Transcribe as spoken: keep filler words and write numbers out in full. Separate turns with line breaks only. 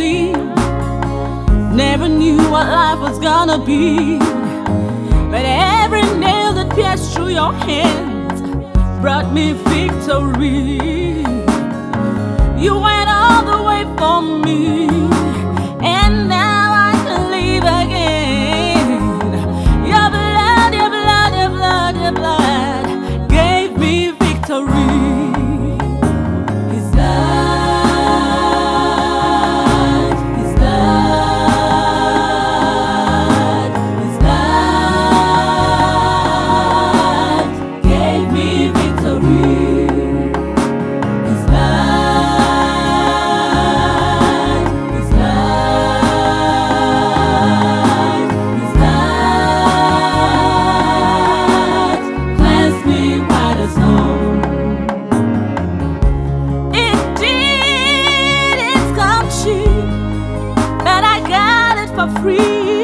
me. Never knew what life was gonna be, but every nail that pierced through your hands brought me victory. You went all the way for me, and now I can live again. Your blood, your blood, your blood, your blood gave me victory. His blood, His blood, His blood gave me victory. His blood, His blood, His blood cleansed me white as snow. It did, it's come cheap, but I got it for free.